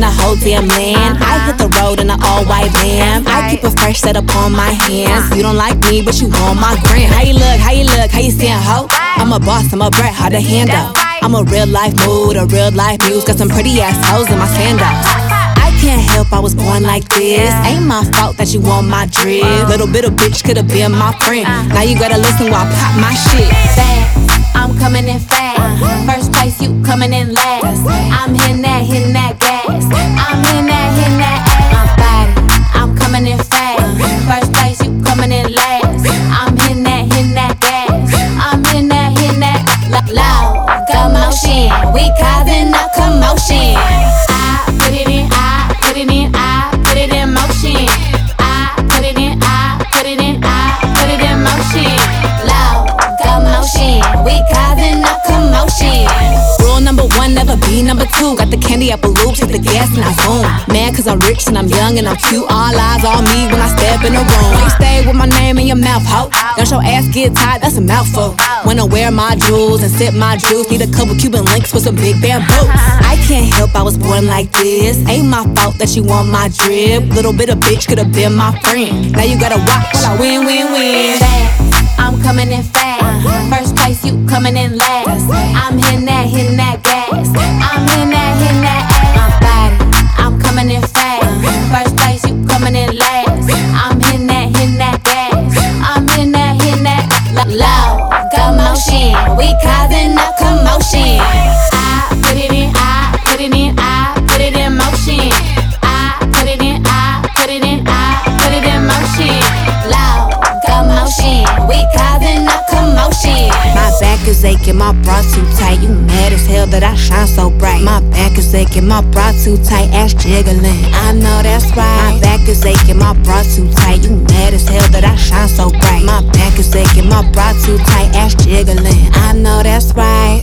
the whole damn land. I hit the road in an all-white van. I keep a fresh set upon my hands. You don't like me, but you on my gram. How you look, how you look, how you seeing, ho? I'm a boss, I'm a brat, hard to handle. I'm a real life mood, a real life muse. Got some pretty ass hoes in my sandals. I can't help I was born like this. Ain't my fault that you want my drip. Little bit of bitch could've been my friend. Now you gotta listen while I pop my shit. Fast, I'm coming in fast. First place, you coming in last. I'm hitting that gas. I'm hitting that ass. My body, I'm coming in fast. First place, you coming in last. I'm hitting that gas. I'm hitting that loud commotion. We causing a commotion. I put it in, I put it in, I put it in motion. I put it in, I put it in, I put it in motion. Loud commotion. We causing a commotion. Rule number one, never be number two. Got the candy apple loops, hit the gas and I zoom. Mad cause I'm rich and I'm young and I'm cute. All eyes on me when I step in the room. You stay with my name in your mouth, ho. Don't your ass get tired, that's a mouthful. Wanna wear my jewels and sip my juice. Need a couple Cuban links with some big bamboos. I can't help I was born like this. Ain't my fault that you want my drip. Little bit of bitch could've been my friend. Now you gotta watch while I win, win, win. Fast, I'm coming in fast. First place, you coming in last. I'm hitting that gas. I'm hitting that ass. My body, I'm coming in fast. First place, you coming in last. I'm hitting that gas. I'm hitting that loud commotion. We causing a commotion. I put it in, I put it in, I put it in motion. I put it in, I put it in, I put it in motion. Loud commotion. We causing a commotion. My back is aching, my bra too tight. You mad as hell that I shine so bright. My back is aching, my bra too tight, ass jiggling. I know that's right. My back is aching, my bra too tight. You mad as hell that I shine so bright. My back is aching, my bra too tight, ass jiggling. I know that's right.